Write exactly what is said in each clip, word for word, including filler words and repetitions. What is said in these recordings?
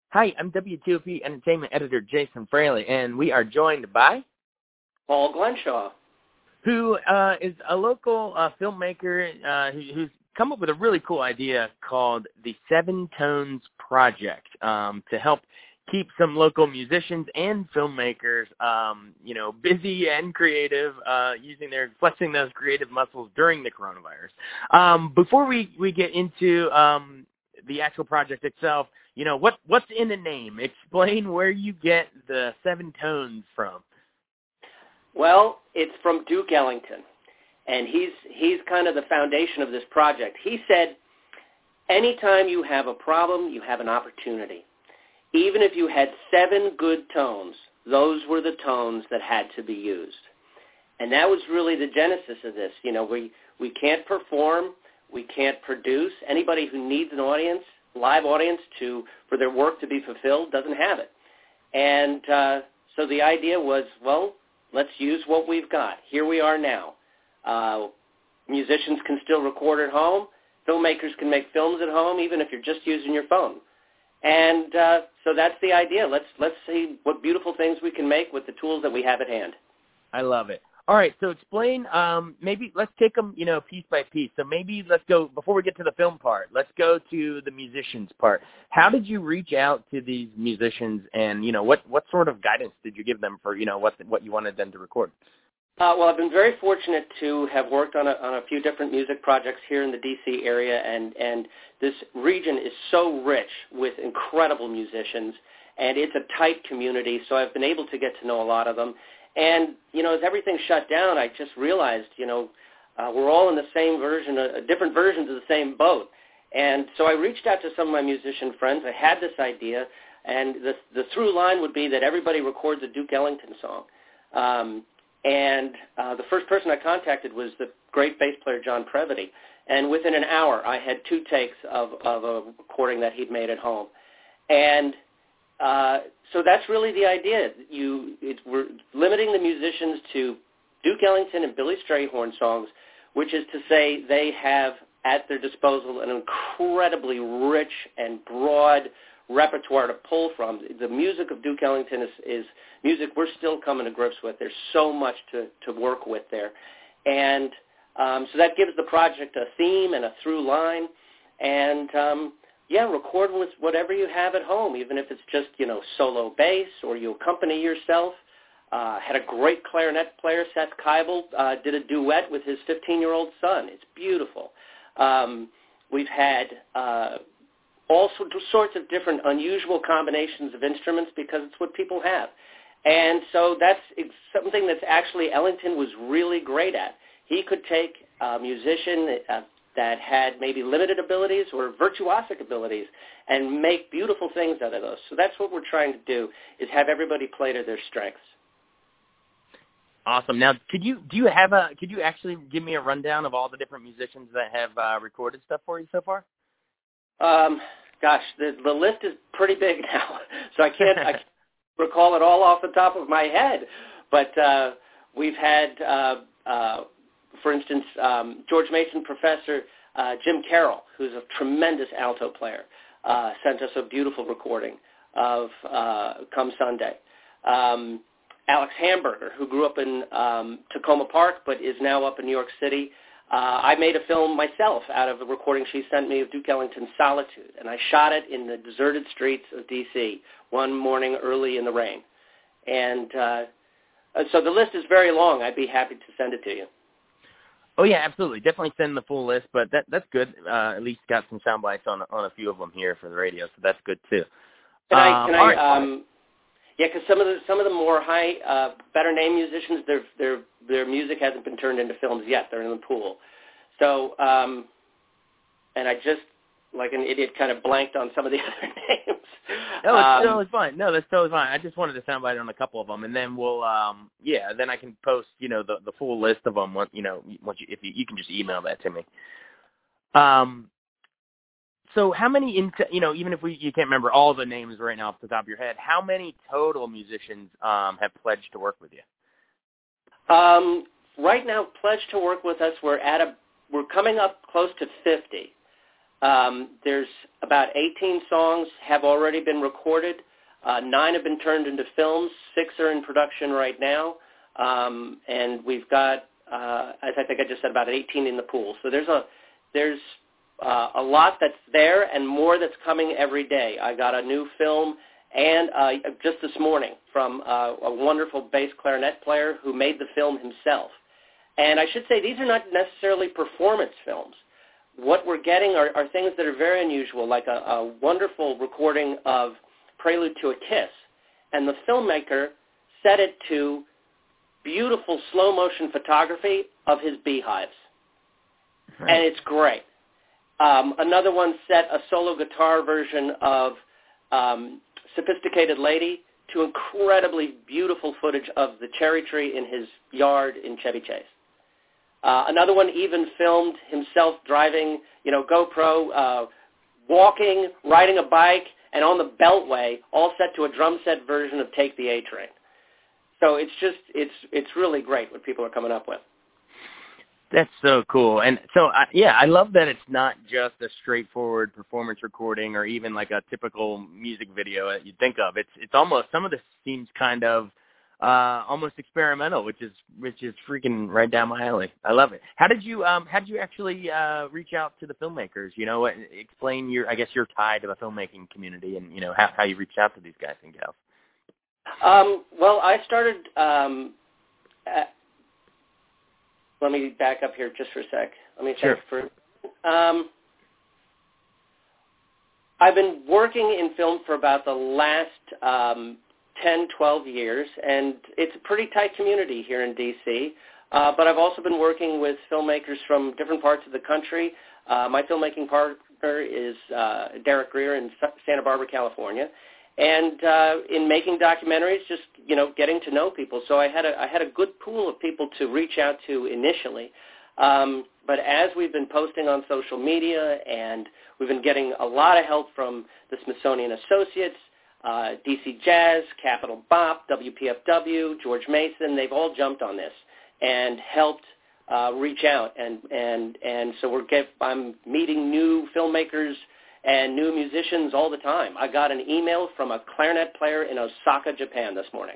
Hi, I'm W T O P Entertainment Editor Jason Fraley, and we are joined by Paul Glenshaw, who uh, is a local uh, filmmaker uh, who, who's come up with a really cool idea called the Seven Tones Project um, to help keep some local musicians and filmmakers, um, you know, busy and creative, uh, using their flexing those creative muscles during the coronavirus. Um, before we, we get into um, the actual project itself, you know, what what's in the name? Explain where you get the seven tones from. Well, it's from Duke Ellington, and he's he's kind of the foundation of this project. He said, anytime you have a problem, you have an opportunity. Even if you had seven good tones, those were the tones that had to be used. And that was really the genesis of this. You know, we, we can't perform, we can't produce. Anybody who needs an audience, live audience, to for their work to be fulfilled doesn't have it. And uh, so the idea was, well, let's use what we've got. Here we are now. Uh, musicians can still record at home. Filmmakers can make films at home, even if you're just using your phone. And uh, so that's the idea. Let's let's see what beautiful things we can make with the tools that we have at hand. I love it. All right, so explain, um, maybe let's take them, you know, piece by piece. So maybe let's go, before we get to the film part, let's go to the musicians part. How did you reach out to these musicians, and, you know, what, what sort of guidance did you give them for, you know, what what you wanted them to record? Uh, well, I've been very fortunate to have worked on a, on a few different music projects here in the D C area, and, and this region is so rich with incredible musicians, and it's a tight community, so I've been able to get to know a lot of them. And, you know, as everything shut down, I just realized, you know, uh, we're all in the same version, uh, different versions of the same boat. And so I reached out to some of my musician friends. I had this idea, and the, the through line would be that everybody records a Duke Ellington song. Um, and uh, the first person I contacted was the great bass player John Previty. And within an hour, I had two takes of, of a recording that he'd made at home. And uh, so that's really the idea. You, it, we're limiting the musicians to Duke Ellington and Billy Strayhorn songs, which is to say they have at their disposal an incredibly rich and broad repertoire to pull from. The music of Duke Ellington is, is music we're still coming to grips with. There's so much to, to work with there. And um, so that gives the project a theme and a through line. And, um, yeah, record with whatever you have at home, even if it's just, you know, solo bass or you accompany yourself. Uh, had a great clarinet player, Seth Keibel, uh, did a duet with his fifteen-year-old son. It's beautiful. Um, we've had uh, all sorts of different unusual combinations of instruments because it's what people have. And so that's something that's actually Ellington was really great at. He could take a musician uh, that had maybe limited abilities or virtuosic abilities and make beautiful things out of those. So that's what we're trying to do, is have everybody play to their strengths. Awesome. Now, could you do you have a could you actually give me a rundown of all the different musicians that have uh, recorded stuff for you so far? Um, gosh, the the list is pretty big now, so I can't I can't recall it all off the top of my head. But uh, we've had, uh, uh, for instance, um, George Mason professor uh, Jim Carroll, who's a tremendous alto player, uh, sent us a beautiful recording of uh, Come Sunday. Um, Alex Hamburger, who grew up in um, Tacoma Park but is now up in New York City. Uh, I made a film myself out of a recording she sent me of Duke Ellington's Solitude, and I shot it in the deserted streets of D C one morning early in the rain. And uh, so the list is very long. I'd be happy to send it to you. Oh, yeah, absolutely. Definitely send the full list, but that that's good. Uh, at least got some sound bites on, on a few of them here for the radio, so that's good, too. Can I... Can um, I right. um, Yeah, because some of the some of the more high, uh, better name musicians, their their their music hasn't been turned into films yet. They're in the pool. So, um, and I just, like an idiot, kind of blanked on some of the other names. No, it's um, totally fine. No, that's totally fine. I just wanted to soundbite on a couple of them, and then we'll, um, yeah, then I can post, you know, the the full list of them. Once, you know, once you, if you, you can just email that to me. Um. So how many, in, you know, even if we you can't remember all the names right now off the top of your head, how many total musicians um, have pledged to work with you? Um, right now, pledged to work with us, we're at a, we're coming up close to fifty. Um, there's about eighteen songs have already been recorded. Uh, nine have been turned into films. Six are in production right now. Um, and we've got, uh, as I think I just said, about eighteen in the pool. So there's a there's uh, a lot that's there and more that's coming every day. I got a new film and uh, just this morning from uh, a wonderful bass clarinet player who made the film himself. And I should say these are not necessarily performance films. What we're getting are, are things that are very unusual, like a, a wonderful recording of Prelude to a Kiss. And the filmmaker set it to beautiful slow-motion photography of his beehives. Right. And it's great. Um, another one set a solo guitar version of um, Sophisticated Lady to incredibly beautiful footage of the cherry tree in his yard in Chevy Chase. Uh, another one even filmed himself driving, you know, GoPro, uh, walking, riding a bike, and on the Beltway, all set to a drum set version of Take the A Train. So it's just, it's it's really great what people are coming up with. That's so cool. And so, uh, yeah, I love that it's not just a straightforward performance recording or even like a typical music video that you'd think of. It's it's almost, some of this seems kind of uh, almost experimental, which is which is freaking right down my alley. I love it. How did you um how did you actually uh, reach out to the filmmakers? You know, explain your, I guess, your tie to the filmmaking community and, you know, how, how you reached out to these guys and gals. Um, well, I started, um, at, let me back up here just for a sec. Let me sure. think for, um, I've been working in film for about the last um, ten, twelve years, and it's a pretty tight community here in D C, uh, but I've also been working with filmmakers from different parts of the country. Uh, my filmmaking partner is uh, Derek Greer in Santa Barbara, California. And uh, in making documentaries, just, you know, getting to know people. So I had a I had a good pool of people to reach out to initially. Um, but as we've been posting on social media, and we've been getting a lot of help from the Smithsonian Associates, uh, D C Jazz, Capital Bop, W P F W, George Mason, they've all jumped on this and helped uh, reach out. And and and so we're get, I'm meeting new filmmakers and new musicians all the time. I got an email from a clarinet player in Osaka, Japan this morning.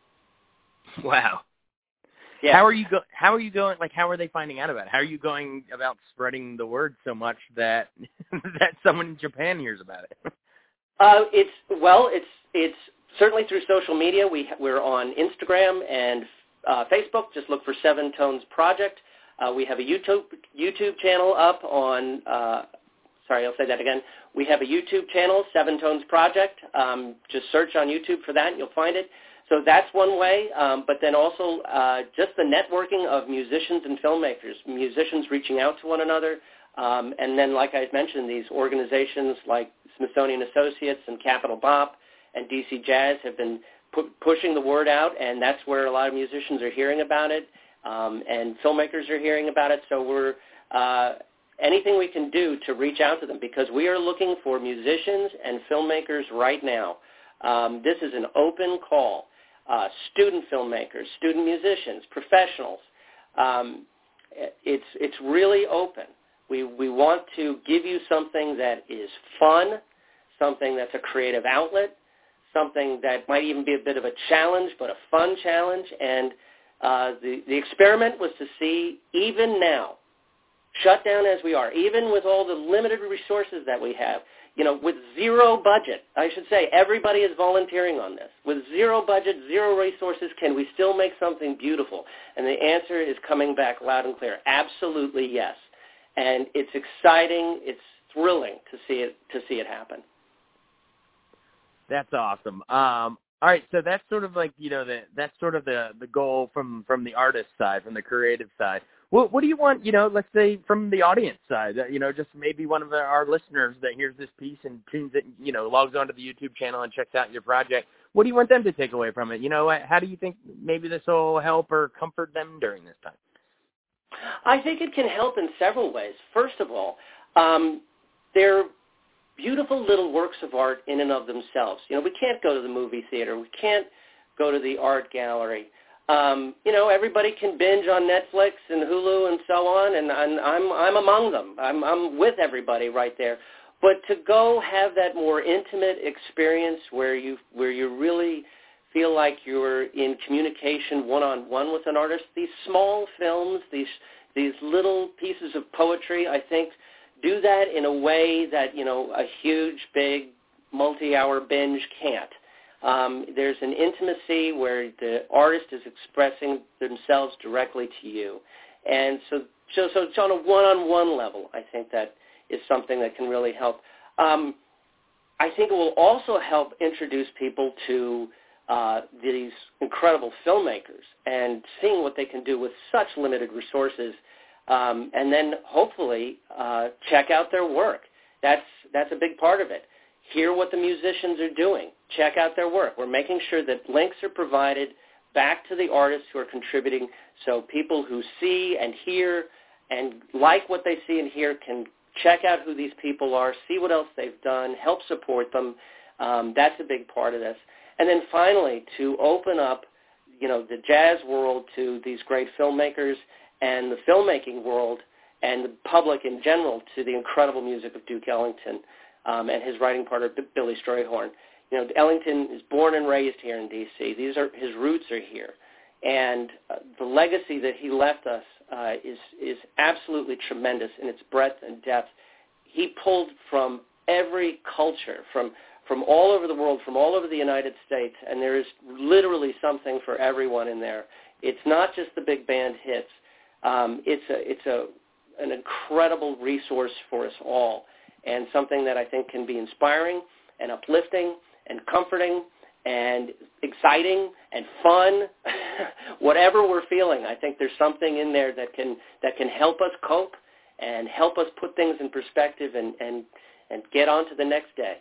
Wow. Yeah. How are you go- how are you going, like, how are they finding out about it? How are you going about spreading the word so much that that someone in Japan hears about it? uh, it's, well, it's it's certainly through social media. We, we're on Instagram and uh, Facebook. Just look for Seven Tones Project. Uh, we have a YouTube YouTube channel up on uh, Sorry, I'll say that again. We have a YouTube channel, Seven Tones Project. Um, just search on YouTube for that, and you'll find it. So that's one way. Um, but then also uh, just the networking of musicians and filmmakers, musicians reaching out to one another. Um, and then, like I mentioned, these organizations like Smithsonian Associates and Capital Bop and D C Jazz have been pu- pushing the word out, and that's where a lot of musicians are hearing about it, um, and filmmakers are hearing about it. So we're uh, anything we can do to reach out to them, because we are looking for musicians and filmmakers right now. Um, this is an open call. Uh, student filmmakers, student musicians, professionals. Um, it's it's really open. We we want to give you something that is fun, something that's a creative outlet, something that might even be a bit of a challenge, but a fun challenge. And uh, the the experiment was to see, even now, shut down as we are, even with all the limited resources that we have, you know, with zero budget, I should say, everybody is volunteering on this. With zero budget, zero resources, can we still make something beautiful? And the answer is coming back loud and clear. Absolutely yes. And it's exciting. It's thrilling to see it to see it happen. That's awesome. Um, all right, so that's sort of like, you know, the, that's sort of the, the goal from, from the artist side, from the creative side. What, what do you want, you know, let's say from the audience side, you know, just maybe one of the, our listeners that hears this piece and tunes it, you know, logs onto the YouTube channel and checks out your project. What do you want them to take away from it? You know, how do you think maybe this will help or comfort them during this time? I think it can help in several ways. First of all, um, they're beautiful little works of art in and of themselves. You know, we can't go to the movie theater. We can't go to the art gallery. Um, you know, everybody can binge on Netflix and Hulu and so on, and, and I'm I'm among them. I'm I'm with everybody right there. But to go have that more intimate experience where you where you really feel like you're in communication one-on-one with an artist, these small films, these these little pieces of poetry, I think, do that in a way that, you know, a huge, big, multi-hour binge can't. Um, there's an intimacy where the artist is expressing themselves directly to you. And so, so, so it's on a one-on-one level, I think that is something that can really help. Um, I think it will also help introduce people to uh, these incredible filmmakers and seeing what they can do with such limited resources, um, and then hopefully uh, check out their work. That's, that's a big part of it. Hear what the musicians are doing. Check out their work. We're making sure that links are provided back to the artists who are contributing so people who see and hear and like what they see and hear can check out who these people are, see what else they've done, help support them. Um, that's a big part of this. And then finally, to open up, you know, the jazz world to these great filmmakers and the filmmaking world and the public in general to the incredible music of Duke Ellington. Um, and his writing partner, Billy Strayhorn. You know, Ellington is born and raised here in D C These are his roots are here, and uh, the legacy that he left us uh, is is absolutely tremendous in its breadth and depth. He pulled from every culture, from from all over the world, from all over the United States, and there is literally something for everyone in there. It's not just the big band hits. Um, it's a it's a an incredible resource for us all, and something that I think can be inspiring and uplifting and comforting and exciting and fun. Whatever we're feeling, I think there's something in there that can that can help us cope and help us put things in perspective and, and, and get on to the next day.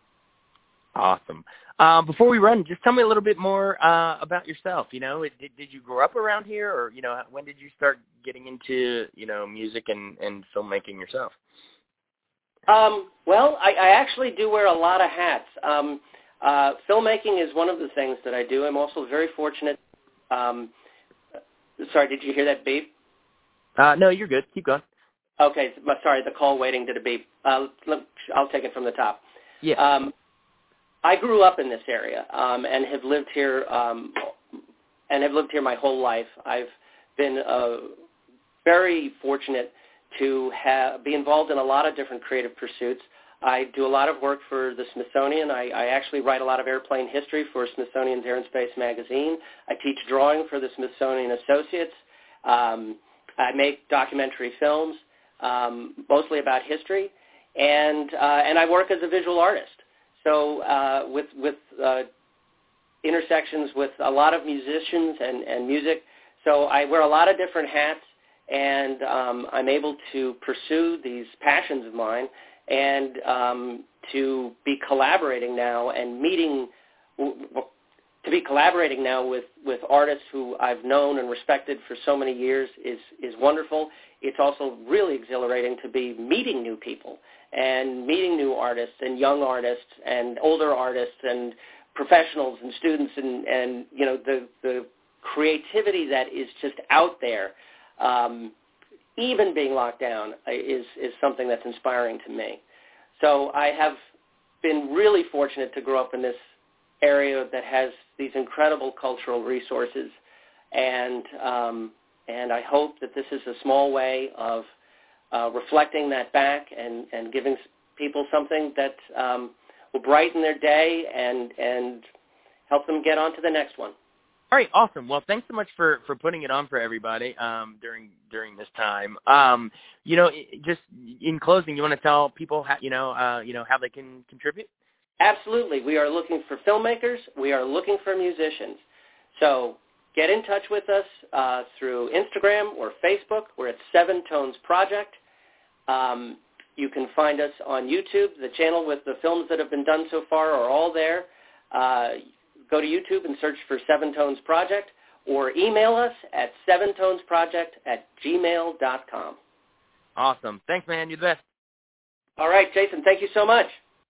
Awesome. Um, before we run, just tell me a little bit more uh, about yourself. You know, did, did you grow up around here, or, you know, when did you start getting into, you know, music and, and filmmaking yourself? Um, well, I, I actually do wear a lot of hats. Um, uh, filmmaking is one of the things that I do. I'm also very fortunate. Um, sorry, did you hear that beep? Uh, no, you're good. Keep going. Okay, sorry, the call waiting did a beep. Uh, I'll take it from the top. Yeah. Um, I grew up in this area um, and have lived here um, and have lived here my whole life. I've been uh, very fortunate to have, be involved in a lot of different creative pursuits. I do a lot of work for the Smithsonian. I, I actually write a lot of airplane history for Smithsonian's Air and Space magazine. I teach drawing for the Smithsonian Associates. Um, I make documentary films, um, mostly about history, and uh, and I work as a visual artist. So uh, with with uh, intersections with a lot of musicians and, and music. So I wear a lot of different hats, and um, I'm able to pursue these passions of mine and um, to be collaborating now and meeting, to be collaborating now with, with artists who I've known and respected for so many years is, is wonderful. It's also really exhilarating to be meeting new people and meeting new artists and young artists and older artists and professionals and students and, and you know, the, the creativity that is just out there. Um, even being locked down is, is something that's inspiring to me. So I have been really fortunate to grow up in this area that has these incredible cultural resources, and um, and I hope that this is a small way of uh, reflecting that back and, and giving people something that um, will brighten their day and, and help them get on to the next one. All right, awesome. Well, thanks so much for, for putting it on for everybody um, during during this time. Um, you know, just in closing, you want to tell people how, you know uh, you know how they can contribute? Absolutely. We are looking for filmmakers. We are looking for musicians. So get in touch with us uh, through Instagram or Facebook. We're at Seven Tones Project. Um, you can find us on YouTube. The channel with the films that have been done so far are all there. Uh, Go to YouTube and search for Seven Tones Project, or email us at seven tones project at gmail dot com. Awesome. Thanks, man. You're the best. All right, Jason, thank you so much.